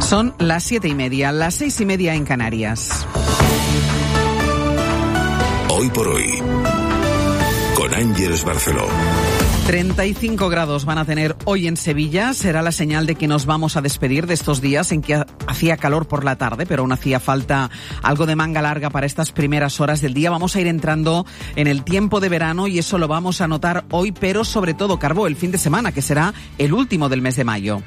Son las 7:30, las 6:30 en Canarias. Hoy por hoy, con Ángeles Barceló. 35 grados van a tener hoy en Sevilla. Será la señal de que nos vamos a despedir de estos días en que hacía calor por la tarde, pero aún hacía falta algo de manga larga para estas primeras horas del día. Vamos a ir entrando en el tiempo de verano y eso lo vamos a notar hoy, pero sobre todo, Carbó, el fin de semana, que será el último del mes de mayo.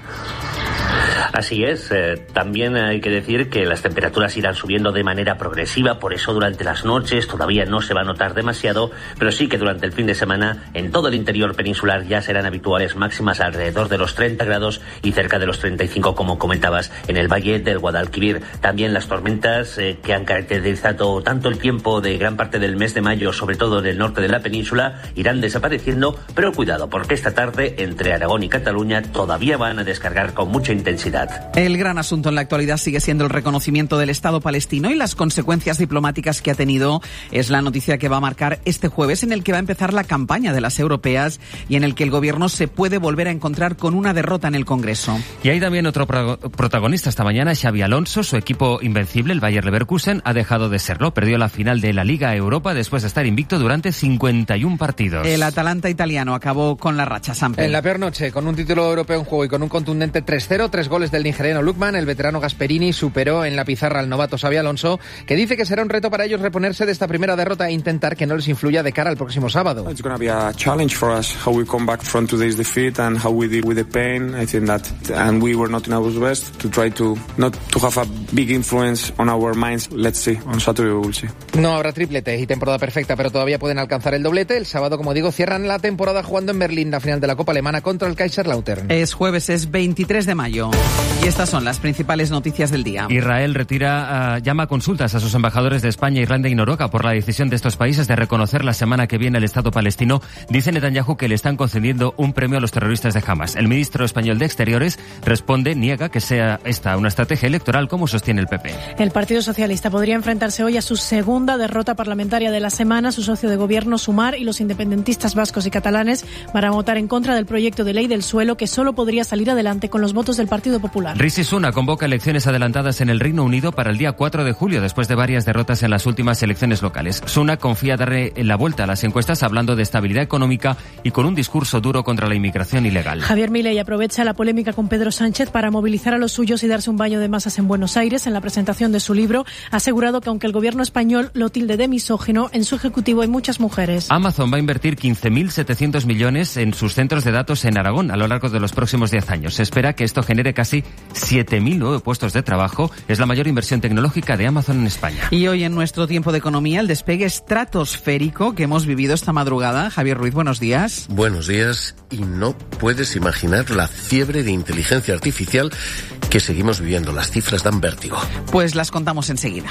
Así es, también hay que decir que las temperaturas irán subiendo de manera progresiva, por eso durante las noches todavía no se va a notar demasiado, pero sí que durante el fin de semana en todo el interior peninsular ya serán habituales máximas alrededor de los 30 grados y cerca de los 35, como comentabas, en el valle del Guadalquivir. También las tormentas que han caracterizado tanto el tiempo de gran parte del mes de mayo, sobre todo en el norte de la península, irán desapareciendo, pero cuidado, porque esta tarde entre Aragón y Cataluña todavía van a descargar con mucha intensidad. El gran asunto en la actualidad sigue siendo el reconocimiento del Estado palestino y las consecuencias diplomáticas que ha tenido. Es la noticia que va a marcar este jueves, en el que va a empezar la campaña de las europeas y en el que el gobierno se puede volver a encontrar con una derrota en el Congreso. Y hay también otro protagonista esta mañana, Xabi Alonso. Su equipo invencible, el Bayer Leverkusen, ha dejado de serlo. Perdió la final de la Liga Europa después de estar invicto durante 51 partidos. El Atalanta italiano acabó con la racha, Samper. En la peor noche, con un título europeo en juego y con un contundente 3-0, 3 goles del nigeriano Lookman, el veterano Gasperini superó en la pizarra al novato Xabi Alonso, que dice que será un reto para ellos reponerse de esta primera derrota e intentar que no les influya de cara al próximo sábado. It's going to be a challenge for us, how we come back from today's defeat and how we deal with the pain. I think that, and we were not in our best to try to not to have a big influence on our minds. Let's see, on Saturday we will see. No habrá triplete y temporada perfecta, pero todavía pueden alcanzar el doblete. El sábado, como digo, cierran la temporada jugando en Berlín la final de la Copa Alemana contra el Kaiserslautern. Es jueves, es 23 de mayo. Y estas son las principales noticias del día. Israel llama a consultas a sus embajadores de España, Irlanda y Noruega por la decisión de estos países de reconocer la semana que viene el Estado palestino. Dice Netanyahu que le están concediendo un premio a los terroristas de Hamas. El ministro español de Exteriores niega que sea esta una estrategia electoral, como sostiene el PP. El Partido Socialista podría enfrentarse hoy a su segunda derrota parlamentaria de la semana. Su socio de gobierno, Sumar, y los independentistas vascos y catalanes van a votar en contra del proyecto de ley del suelo, que solo podría salir adelante con los votos del Partido Popular. Rishi Sunak convoca elecciones adelantadas en el Reino Unido para el día 4 de julio, después de varias derrotas en las últimas elecciones locales. Sunak confía darle la vuelta a las encuestas hablando de estabilidad económica y con un discurso duro contra la inmigración ilegal. Javier Milei aprovecha la polémica con Pedro Sánchez para movilizar a los suyos y darse un baño de masas en Buenos Aires. En la presentación de su libro ha asegurado que aunque el gobierno español lo tilde de misógino, en su ejecutivo hay muchas mujeres. Amazon va a invertir 15.700 millones en sus centros de datos en Aragón a lo largo de los próximos 10 años. Se espera que esto genere casi 7.000 nuevos puestos de trabajo. Es la mayor inversión tecnológica de Amazon en España. Y hoy en nuestro tiempo de economía, el despegue estratosférico que hemos vivido esta madrugada. Javier Ruiz, buenos días. Buenos días. Y no puedes imaginar la fiebre de inteligencia artificial que seguimos viviendo. Las cifras dan vértigo. Pues las contamos enseguida.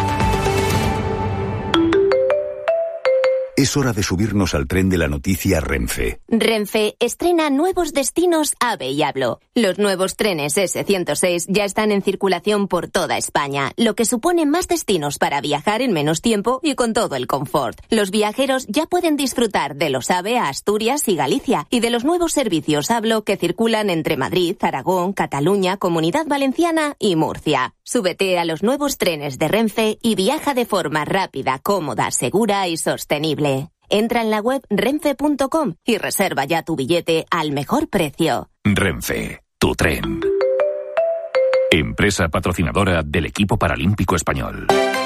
Es hora de subirnos al tren de la noticia Renfe. Renfe estrena nuevos destinos AVE y Hablo. Los nuevos trenes S106 ya están en circulación por toda España, lo que supone más destinos para viajar en menos tiempo y con todo el confort. Los viajeros ya pueden disfrutar de los AVE a Asturias y Galicia y de los nuevos servicios Hablo que circulan entre Madrid, Aragón, Cataluña, Comunidad Valenciana y Murcia. Súbete a los nuevos trenes de Renfe y viaja de forma rápida, cómoda, segura y sostenible. Entra en la web renfe.com y reserva ya tu billete al mejor precio. Renfe, tu tren. Empresa patrocinadora del equipo paralímpico español.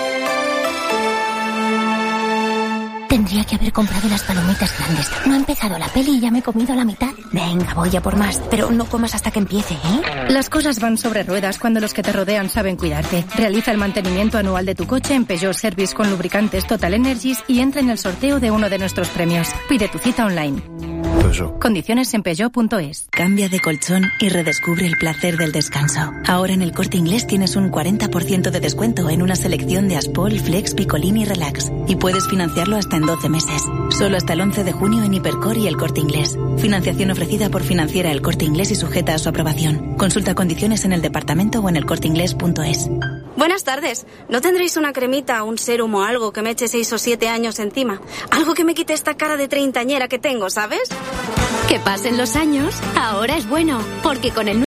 Tendría que haber comprado las palomitas grandes. No ha empezado la peli y ya me he comido la mitad. Venga, voy a por más. Pero no comas hasta que empiece, ¿eh? Las cosas van sobre ruedas cuando los que te rodean saben cuidarte. Realiza el mantenimiento anual de tu coche en Peugeot Service con lubricantes Total Energies y entra en el sorteo de uno de nuestros premios. Pide tu cita online. Peugeot. Condiciones en Peugeot.es. Cambia de colchón y redescubre el placer del descanso. Ahora en El Corte Inglés tienes un 40% de descuento en una selección de Aspol, Flex, Picolín y Relax. Y puedes financiarlo hasta en 12 meses. Solo hasta el 11 de junio en Hipercor y El Corte Inglés. Financiación ofrecida por Financiera El Corte Inglés y sujeta a su aprobación. Consulta condiciones en el departamento o en elcorteinglés.es. Buenas tardes. ¿No tendréis una cremita, un serum o algo que me eche 6 o 7 años encima? Algo que me quite esta cara de treintañera que tengo, ¿sabes? Que pasen los años, ahora es bueno, porque con el